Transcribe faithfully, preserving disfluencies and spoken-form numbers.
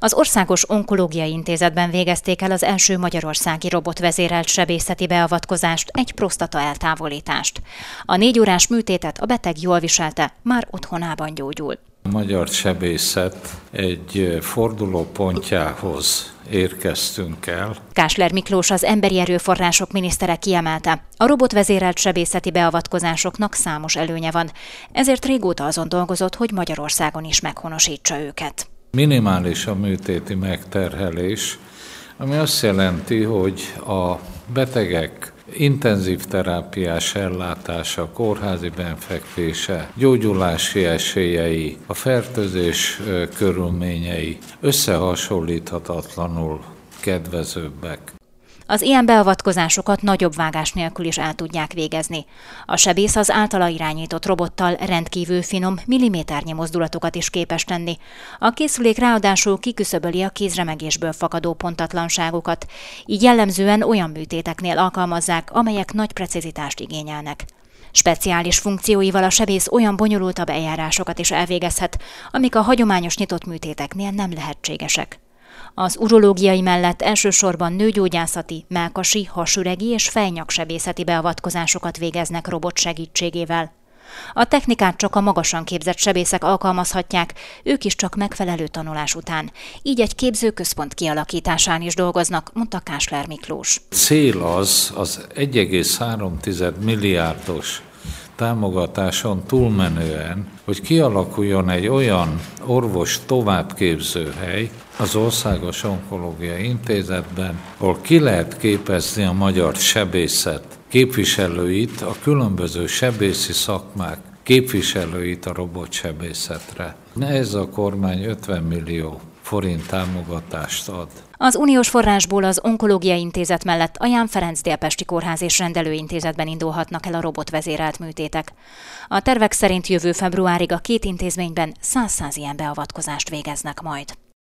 Az Országos Onkológiai Intézetben végezték el az első magyarországi robotvezérelt sebészeti beavatkozást, egy prostata eltávolítást. A négy órás műtétet a beteg jól viselte, már otthonában gyógyul. A magyar sebészet egy fordulópontjához érkeztünk el. Kásler Miklós, az Emberi Erőforrások minisztere kiemelte, a robotvezérelt sebészeti beavatkozásoknak számos előnye van, ezért régóta azon dolgozott, hogy Magyarországon is meghonosítsa őket. Minimális a műtéti megterhelés, ami azt jelenti, hogy a betegek intenzív terápiás ellátása, kórházi benfekvése, gyógyulási esélyei, a fertőzés körülményei összehasonlíthatatlanul kedvezőbbek. Az ilyen beavatkozásokat nagyobb vágás nélkül is el tudják végezni. A sebész az általa irányított robottal rendkívül finom, milliméternyi mozdulatokat is képes tenni. A készülék ráadásul kiküszöböli a kézremegésből fakadó pontatlanságokat, így jellemzően olyan műtéteknél alkalmazzák, amelyek nagy precizitást igényelnek. Speciális funkcióival a sebész olyan bonyolultabb eljárásokat is elvégezhet, amik a hagyományos nyitott műtéteknél nem lehetségesek. Az urológiai mellett elsősorban nőgyógyászati, mellkasi, hasüregi és fejnyaksebészeti beavatkozásokat végeznek robot segítségével. A technikát csak a magasan képzett sebészek alkalmazhatják, ők is csak megfelelő tanulás után. Így egy képzőközpont kialakításán is dolgoznak, mondta Kásler Miklós. Cél az az egy egész három milliárdos támogatáson túlmenően, hogy kialakuljon egy olyan orvos továbbképző hely az Országos Onkológiai Intézetben, ahol ki lehet képezni a magyar sebészet képviselőit, a különböző sebészi szakmák képviselőit a robotsebészetre. Ez a kormány ötven millió forint támogatást ad. Az uniós forrásból az Onkológiai Intézet mellett a Ján Ferenc Délpesti Kórház és Rendelőintézetben indulhatnak el a robotvezérelt műtétek. A tervek szerint jövő februárig a két intézményben száz-száz ilyen beavatkozást végeznek majd.